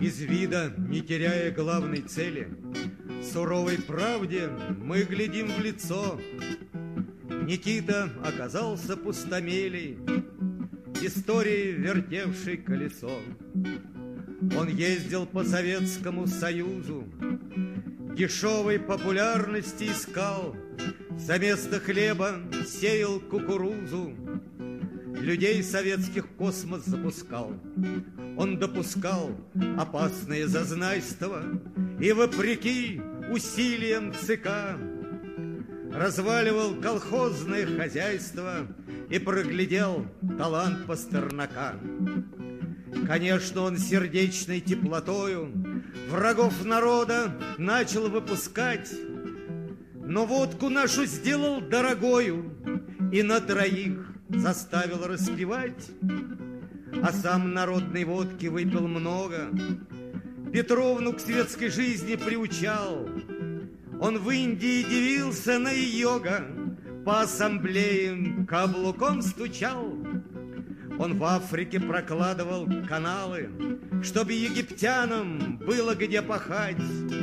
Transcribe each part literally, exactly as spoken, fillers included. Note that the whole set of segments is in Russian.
Из вида, не теряя главной цели, суровой правде мы глядим в лицо. Никита оказался пустомелей, истории вертевшей колесо. Он ездил по Советскому Союзу, дешевой популярности искал, за место хлеба сеял кукурузу, людей советских в космос запускал. Он допускал опасные зазнайства и, вопреки усилиям ЦК, разваливал колхозное хозяйство и проглядел талант Пастернака. Конечно, он сердечной теплотою врагов народа начал выпускать, но водку нашу сделал дорогою и на троих заставил распевать. А сам народной водки выпил много, Петровну к светской жизни приучал. Он в Индии дивился на йога, по ассамблеям каблуком стучал. Он в Африке прокладывал каналы, чтобы египтянам было где пахать.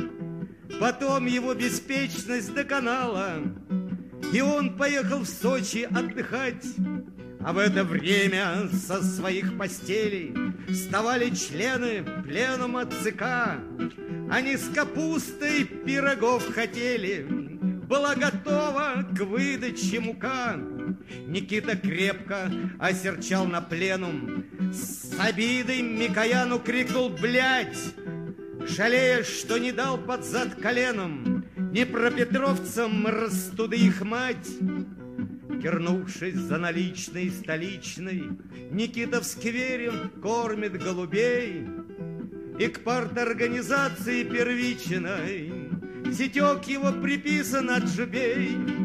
Потом его беспечность доконала, и он поехал в Сочи отдыхать. А в это время со своих постелей вставали члены пленума ЦК. Они с капустой пирогов хотели, была готова к выдаче мука. Никита крепко осерчал на пленум, с обидой Микояну крикнул: «Блядь!», жалея, что не дал под зад коленом днепропетровцам растуды их мать. Кернувшись за наличной столичной, Никита в сквере кормит голубей, и к парторганизации первичной сетек его приписан от жебей.